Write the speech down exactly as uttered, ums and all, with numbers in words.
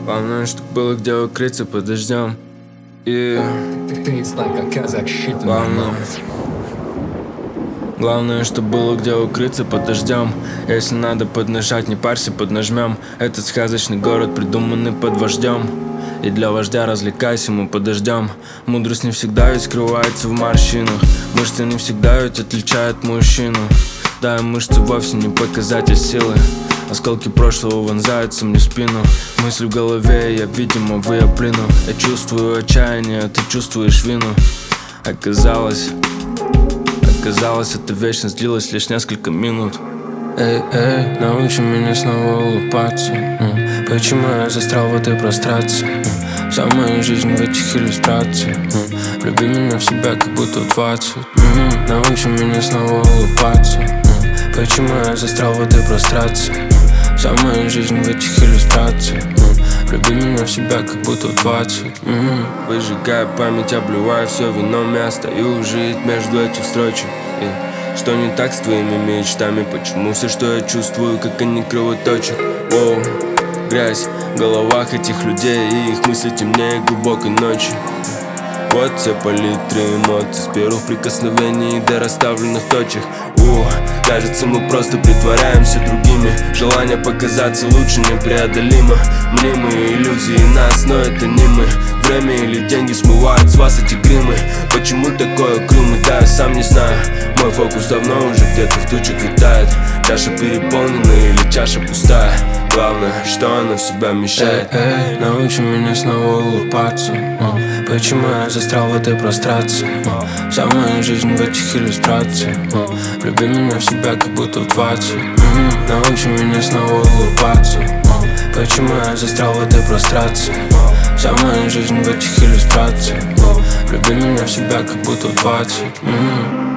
Главное, чтоб было где укрыться под дождем. И главное, главное, чтоб было где укрыться под дождем. Если надо поднажать, не парься, поднажмем. Этот сказочный город, придуманный под вождем. И для вождя развлекайся, мы подождем. Мудрость не всегда ведь скрывается в морщинах. Мышцы не всегда ведь отличают мужчину. Да, мышцы вовсе не показатель силы. Осколки прошлого вонзаются мне в спину. Мысли в голове, я, видимо, выоплину. Я чувствую отчаяние, ты чувствуешь вину. Оказалось, оказалось, эта вечность длилась лишь несколько минут. Эй, эй, научи меня снова улыбаться. м, Почему я застрял в этой прострации? м, Вся моя жизнь в этих иллюстрациях. м, Люби меня в себя, как будто двадцать. м, Научи меня снова улыбаться. м, Почему я застрял в этой прострации? м, Вся моя жизнь в этих иллюстрациях. м, Люби меня в себя, как будто двадцать. м, Выжигая память, обливая все вином. Я стою жить между этих строчек. И что не так с твоими мечтами? Почему все, что я чувствую, как они кровоточат? Воу, грязь в головах этих людей, и их мысли темнее глубокой ночи. Вот все палитры эмоций, с первых прикосновений до расставленных точек. Ух, кажется, мы просто притворяемся другими. Желание показаться лучше непреодолимо. Мнимые иллюзии нас, но это не мы. Время или деньги смывают с вас эти гримы. Почему такое угрюмый, да, я сам не знаю. Мой фокус давно уже где-то в тучах витает. Чаша переполнена или чаша пустая. Главное, что она в себя вмещает. Эй, эй, научи меня снова улыбаться. м, Почему я застрял в этой прострации? м, Вся моя жизнь в этих иллюстрациях. м, Люби меня в себя, как будто в двадцать. м, Научи меня снова улыбаться. м, Почему я застрял в этой прострации? м, Вся моя жизнь в этих иллюстрациях. м, Люби меня в себя, как будто в двадцать. м.